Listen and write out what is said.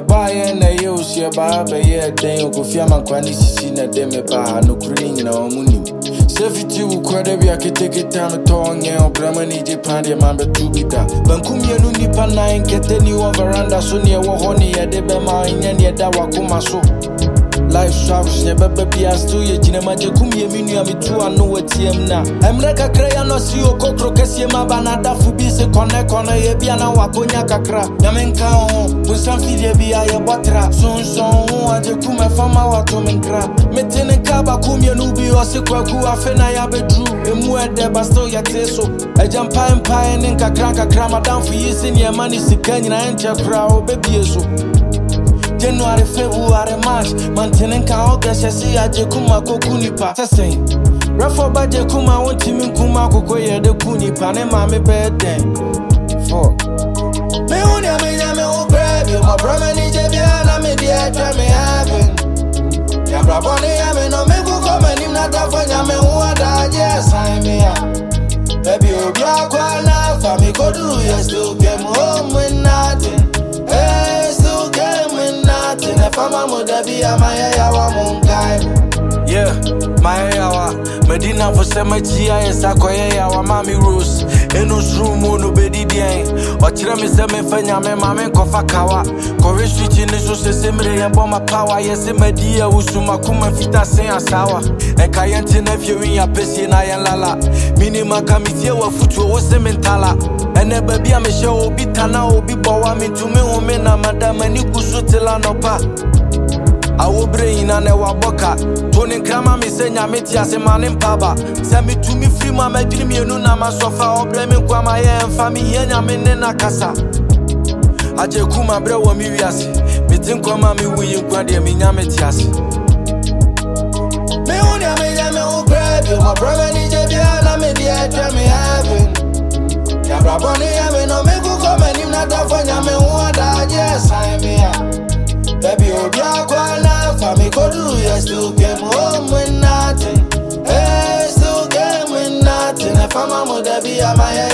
buy and a use your barber, yeah, then go fear my quantity, see na deme no cleaning in our money. Safety will credit, I can take it time to tongue, and Bramani Japan, the member to be that. Bankumia Nunipana and get any veranda, so near Wahoni, a debema, and yet that Wakuma. Life travels, never be as to ye, Jinamaja Kumi, Minia, too, I know what TM now. I'm like a crayon, no see your cockro, Cassiama, Banada, Fubis, a connect on a Yabiana, Wakonia Kakra, Yamenka, with some Fidia Bia, Batra, Son, and the Kuma from our Tominkra, Metene Kaba, Kumia Nubi, or Sequaku, Afenaya Bedru, and Mua de Basto Yateso, a jump pie and Kakra, Krama down for years in your money, Sikanya and Jakra, baby. January, February, March, maintaining August, I see a Jekuma Kokunipa. Say, Rafa Bajekuma, one team in Kumakoya, the Kunipa, and Mammy birthday. For Meonia, may grab you, my brother, Nijabiana, media, try me having Yabraboni, I may not make a comment, if not that for Yame, what I just sign me up. Baby, you'll be a corner for me, go do, you still came home with nothing. Yeah, my yawa Medina for Semagia is Akoya, Mammy Rose, Enos room, no bedi dien. Or Chirami Semefanya, Mamma Kofakawa, Kore Street in the Sossemere and Bomber Power, yes, Media, Usuma Kuma Fita Saint Asawa, and Kayantin if you in your Pessi and I Lala, Minima Kamitia or Futu was Sementala, and never be a Michelle, be Tana, or be Bawami to me, woman, Madame, and you could sutela no pa. I will bring in an Ewaboka. Tony Krama, me say, Yamitia, a man in Paba. Send me to me free, my dream, you know, my sofa, or blaming Kwama and family, and I'm in Nakasa. Ajekuma, bro, Mirias. Me think Kwama, me, we you grant me, Yamitias. Me only may grab you, my brother, Nijabiana, media, try me having Yabraboni, I may not make a comment, if not that for Yaman, what I just sign me up. Baby, you'll be a corner for me, go do, you still came home with nothing. Hey, still came with nothing. If I'm a mother, be a my